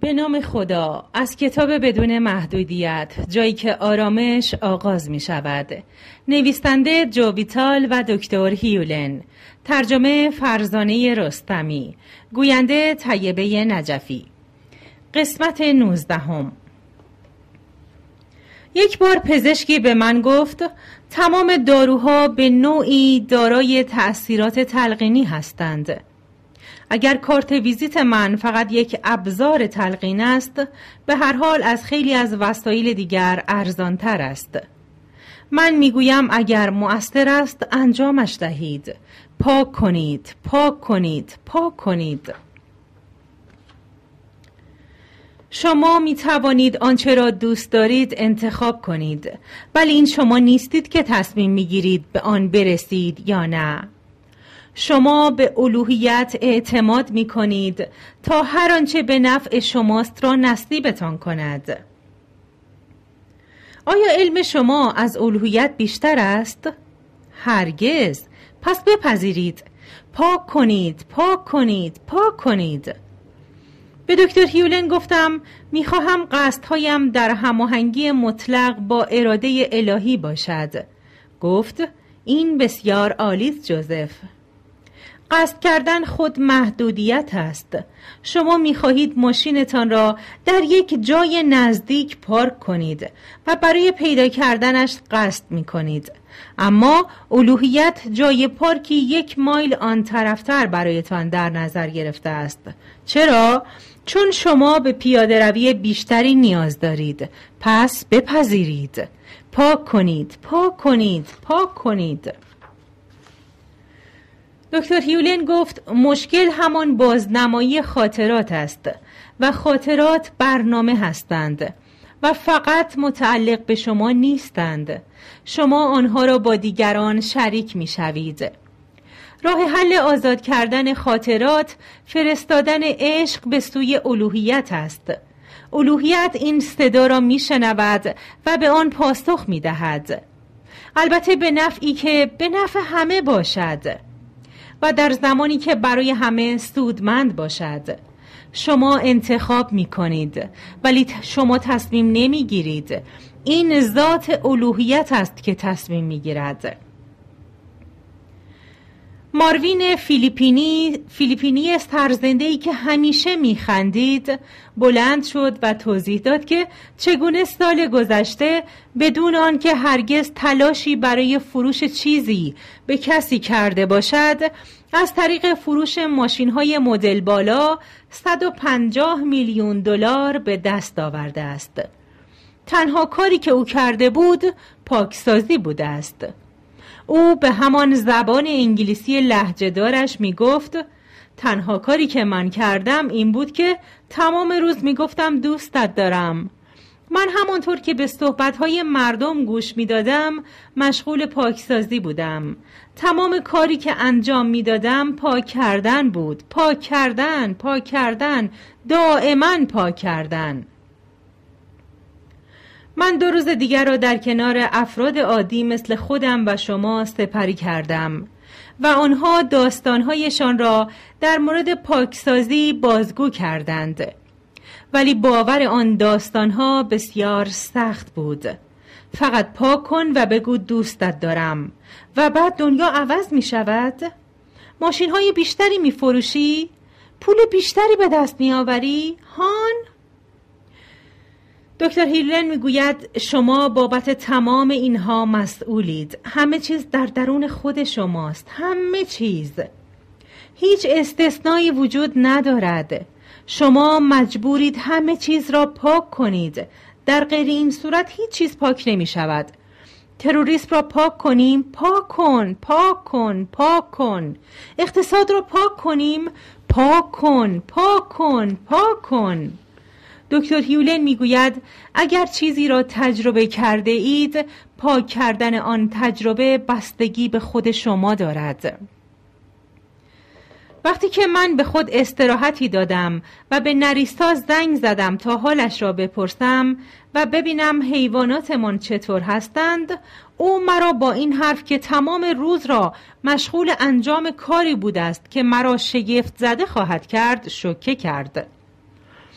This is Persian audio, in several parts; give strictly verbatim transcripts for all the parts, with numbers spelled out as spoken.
به نام خدا. از کتاب بدون محدودیت، جایی که آرامش آغاز می شود. نویسنده جو ویتال و دکتر هیولن. ترجمه فرزانه رستمی. گوینده طیبه نجفی. قسمت نوزدهم. یک بار پزشکی به من گفت تمام داروها به نوعی دارای تأثیرات تلقینی هستند. اگر کارت ویزیت من فقط یک ابزار تلقین است، به هر حال از خیلی از وسایل دیگر ارزانتر است. من میگویم اگر مؤثر است انجامش دهید. پاک کنید، پاک کنید، پاک کنید. شما می توانید آنچه را دوست دارید انتخاب کنید، ولی این شما نیستید که تصمیم می گیرید به آن برسید یا نه. شما به الوهیت اعتماد می کنید تا هر آنچه به نفع شماست را نصیبتان کند. آیا علم شما از الوهیت بیشتر است؟ هرگز. پس بپذیرید. پاک کنید، پاک کنید، پاک کنید. به دکتر هیولن گفتم میخواهم قصدهایم در هماهنگی مطلق با اراده الهی باشد. گفت این بسیار عالی است جوزف. قصد کردن خود محدودیت است. شما میخواهید ماشینتان را در یک جای نزدیک پارک کنید و برای پیدا کردنش قصد میکنید. اما الوهیت جای پارکی یک مایل آن طرفتر برایتان در نظر گرفته است. چرا؟ چون شما به پیاده روی بیشتری نیاز دارید. پس بپذیرید. پاک کنید، پاک کنید، پاک کنید. دکتر هیولن گفت مشکل همان بازنمایی خاطرات است و خاطرات برنامه هستند و فقط متعلق به شما نیستند. شما آنها را با دیگران شریک می شوید. راه حل آزاد کردن خاطرات فرستادن عشق به سوی الوهیت است. الوهیت این صدا را می شنود و به آن پاسخ می دهد. البته به نفعی که به نفع همه باشد و در زمانی که برای همه سودمند باشد. شما انتخاب می کنید ولی شما تصمیم نمی گیرید. این ذات الوهیت است که تصمیم می گیرد. ماروین فیلیپینی فیلیپینی سرزنده‌ای که همیشه می‌خندید بلند شد و توضیح داد که چگونه سال گذشته بدون آنکه هرگز تلاشی برای فروش چیزی به کسی کرده باشد از طریق فروش ماشین‌های مدل بالا صد و پنجاه میلیون دلار به دست آورده است. تنها کاری که او کرده بود پاکسازی بوده است. او به همان زبان انگلیسی لهجه‌دارش می گفت تنها کاری که من کردم این بود که تمام روز می گفتم دوستت دارم. من همانطور که به صحبت‌های مردم گوش می دادم مشغول پاکسازی بودم. تمام کاری که انجام می دادم پاک کردن بود. پاک کردن، پاک کردن، دائما پاک کردن. من دو روز دیگر را در کنار افراد عادی مثل خودم و شما سپری کردم و آنها داستانهایشان را در مورد پاکسازی بازگو کردند. ولی باور آن داستانها بسیار سخت بود. فقط پاک کن و بگو دوستت دارم و بعد دنیا عوض می شود. ماشین های بیشتری می فروشی؟ پول بیشتری به دست می آوری؟ هان؟ دکتر هیولن میگوید شما بابت تمام اینها مسئولید. همه چیز در درون خود شماست. همه چیز. هیچ استثنایی وجود ندارد. شما مجبورید همه چیز را پاک کنید. در غیر این صورت هیچ چیز پاک نمی شود. تروریسم را پاک کنیم، پاک کن، پاک کن، پاک کن. اقتصاد را پاک کنیم، پاک کن، پاک کن، پاک کن. دکتر هیولن میگوید اگر چیزی را تجربه کرده اید پاک کردن آن تجربه بستگی به خود شما دارد. وقتی که من به خود استراحتی دادم و به نریستا زنگ زدم تا حالش را بپرسم و ببینم حیواناتمان چطور هستند، او مرا با این حرف که تمام روز را مشغول انجام کاری بوده است که مرا شگفت زده خواهد کرد شوکه کرد.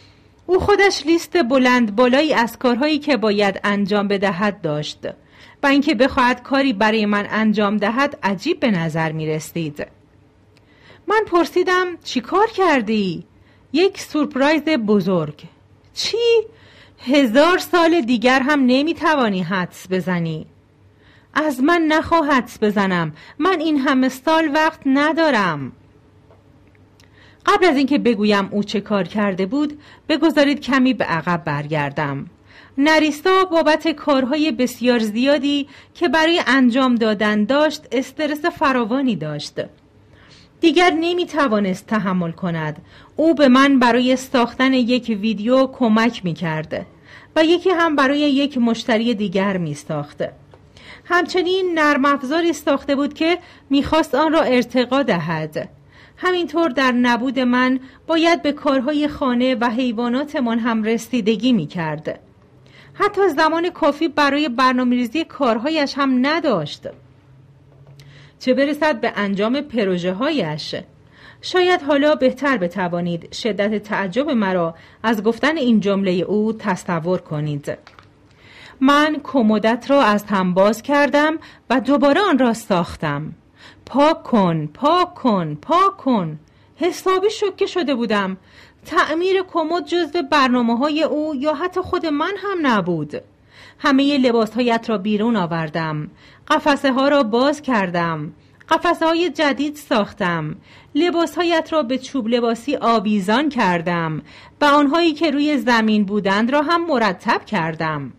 او خودش لیست بلند بالایی از کارهایی که باید انجام بدهد داشت و اینکه بخواهد کاری برای من انجام دهد عجیب به نظر می رسید. من پرسیدم چی کار کردی؟ یک سورپرایز بزرگ. چی؟ هزار سال دیگر هم نمی توانی حدس بزنی. از من نخواه حدس بزنم، من این همه سال وقت ندارم. قبل از اینکه بگویم او چه کار کرده بود، بگذارید کمی به عقب برگردم. نریسا بابت کارهای بسیار زیادی که برای انجام دادن داشت استرس فراوانی داشت. دیگر نمی توانست تحمل کند. او به من برای ساختن یک ویدیو کمک می کرد و یکی هم برای یک مشتری دیگر می ساخت. همچنین نرم افزاری ساخته بود که می خواست آن را ارتقا دهد. همینطور در نبود من باید به کارهای خانه و حیواناتمان هم رسیدگی می کرد. حتی زمان کافی برای برنامه‌ریزی کارهایش هم نداشت، چه برسد به انجام پروژه هایش. شاید حالا بهتر بتوانید شدت تعجب مرا از گفتن این جمله او تصور کنید. من کمدت را از هم باز کردم و دوباره آن را ساختم. پاک کن، پاک کن، پاک کن. حسابی شوکه شده بودم. تعمیر کمد جزو برنامه‌های او یا حتی خود من هم نبود. همه لباسهایت را بیرون آوردم. قفسه ها را باز کردم. قفسه های جدید ساختم. لباسهایت را به چوب لباسی آویزان کردم و آنهایی که روی زمین بودند را هم مرتب کردم.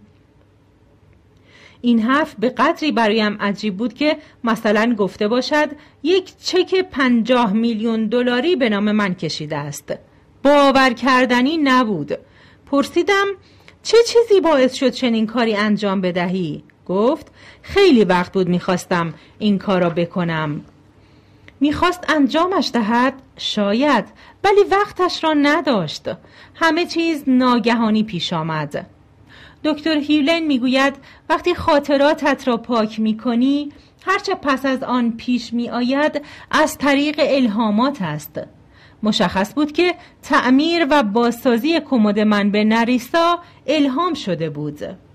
این حرف به قدری برایم عجیب بود که مثلا گفته باشد یک چک پنجاه میلیون دلاری به نام من کشیده است. باور کردنی نبود. پرسیدم چه چیزی باعث شد چنین کاری انجام بدهی؟ گفت خیلی وقت بود میخواستم این کار را بکنم. میخواست انجامش دهد؟ شاید، ولی وقتش را نداشت. همه چیز ناگهانی پیش آمد. دکتر هیولن میگوید وقتی خاطراتت را پاک میکنی، هرچه پس از آن پیش میآید از طریق الهامات است. مشخص بود که تعمیر و بازسازی کمد من به نریسا الهام شده بود.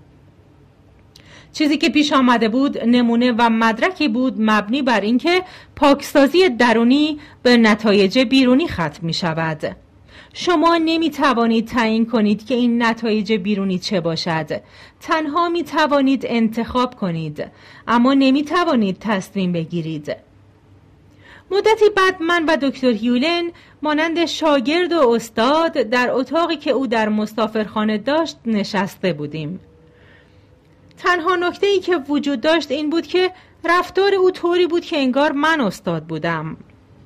چیزی که پیش آمده بود نمونه و مدرکی بود مبنی بر اینکه پاکسازی درونی به نتایج بیرونی ختم می شود. شما نمی توانید تعیین کنید که این نتایج بیرونی چه باشد. تنها می توانید انتخاب کنید، اما نمی توانید تصمیم بگیرید. مدتی بعد من و دکتر هیولن مانند شاگرد و استاد در اتاقی که او در مسافرخانه داشت نشسته بودیم. تنها نکته‌ای که وجود داشت این بود که رفتار او طوری بود که انگار من استاد بودم.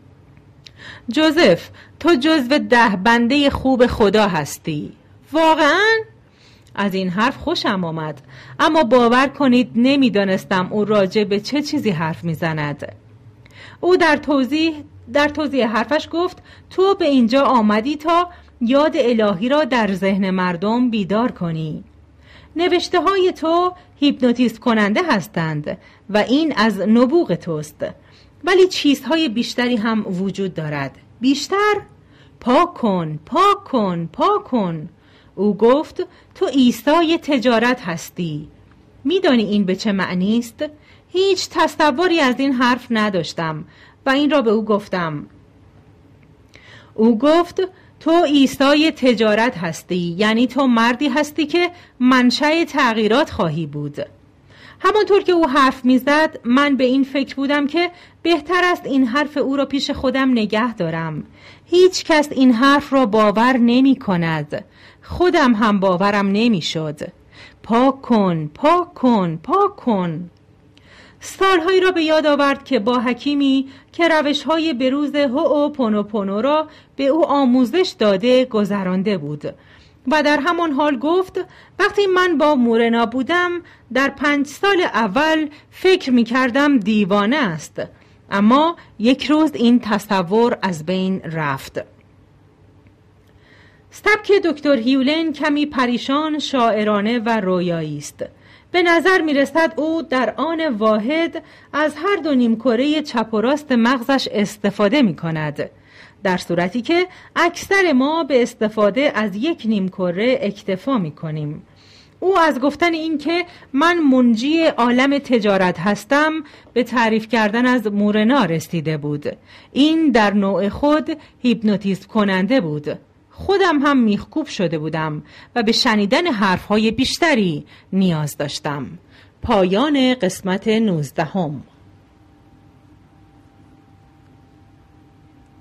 جوزف، تو جزو ده بنده خوب خدا هستی. واقعاً؟ از این حرف خوشم آمد، اما باور کنید نمیدانستم او راجع به چه چیزی حرف میزند. او در توضیح در توضیح حرفش گفت تو به اینجا آمدی تا یاد الهی را در ذهن مردم بیدار کنی. نوشته های تو هیپنوتیزم کننده هستند و این از نبوغ توست، ولی چیزهای بیشتری هم وجود دارد. بیشتر؟ پاک کن، پاک کن، پاک کن. او گفت تو عیسی تجارت هستی. میدانی این به چه معنی است؟ هیچ تصوری از این حرف نداشتم و این را به او گفتم. او گفت تو عیسی تجارت هستی، یعنی تو مردی هستی که منشأ تغییرات خواهی بود. همانطور که او حرف میزد من به این فکر بودم که بهتر است این حرف او را پیش خودم نگه دارم. هیچ کس این حرف را باور نمی کند. خودم هم باورم نمی شد. پاک کن، پاک کن، پاک کن. سالهایی را به یاد آورد که با حکیمی که روش‌های بروز هوئوپونوپونو را به او آموزش داده گذرانده بود و در همان حال گفت وقتی من با مورنا بودم در پنج سال اول فکر می کردم دیوانه است، اما یک روز این تصور از بین رفت. سبک دکتر هیولن کمی پریشان، شاعرانه و رویایی است. به نظر می رسد او در آن واحد از هر دو نیمکره چپ و راست مغزش استفاده می کند. در صورتی که اکثر ما به استفاده از یک نیمکره اکتفا می کنیم. او از گفتن این که من منجی عالم تجارت هستم به تعریف کردن از مورنا رسیده بود. این در نوع خود هیپنوتیزم کننده بود. خودم هم میخکوب شده بودم و به شنیدن حرفهای بیشتری نیاز داشتم. پایان قسمت نوزدهم.